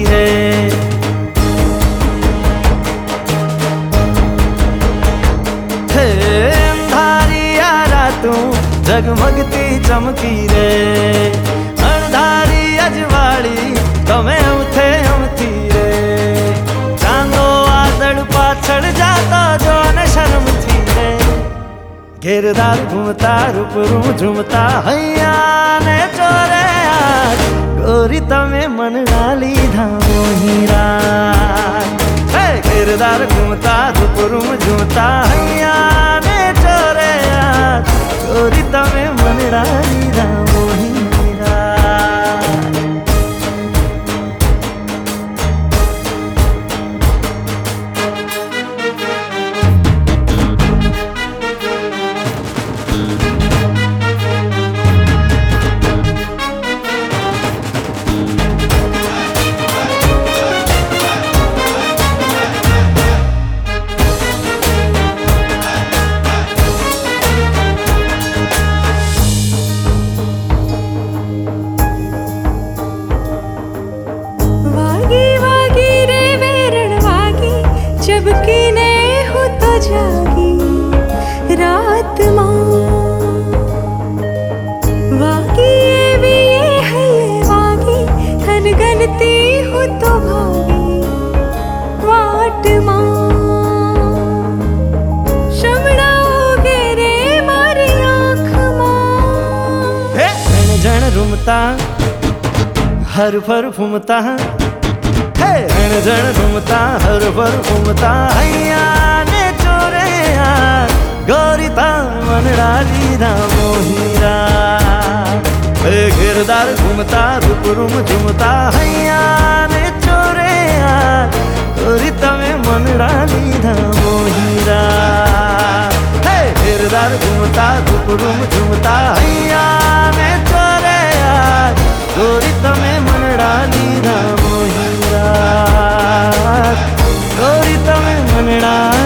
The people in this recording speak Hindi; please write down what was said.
रे। अंधारी रातों जगमगती चमकी रे, अणधारी अजवाड़ी तमे उठे अमथी रे। चांदो आदड़ पाछड़ जाता जो न शर्म थी रे। घेरदार घूमता रूपरू झूमता हैया ने चोरे आज, गोरी तमे मन डाली धामो हीरा। घेरदार घूमता रूपरू झूमता हैया ने चोरे आज, गोरी तमे मन डाली धामो हीरा। जबकि नहीं हो तो जागी रात माँ, वागी ये भी ये है ये वागी, धन गनती हो तो भागी वाट माँ। शमड़ा होगे रे मारी आँख माँ। जन जन रुमता हर भर घूमता, जन जन घूमता हर भर घूमता हैया ने चोरे यार, गोरी ता मन डाली धामो हीरा। घेरदार घूमता रूपरूम झूमता हैया ने चोरे यार, गोरी तमे मन डाली धामो हीरा। घेरदार घूमता रूपरूम झूमता हैया ने चोरे यार, गोरी तमे मन डाली धामो हीरा। गोरी तमे मन डाली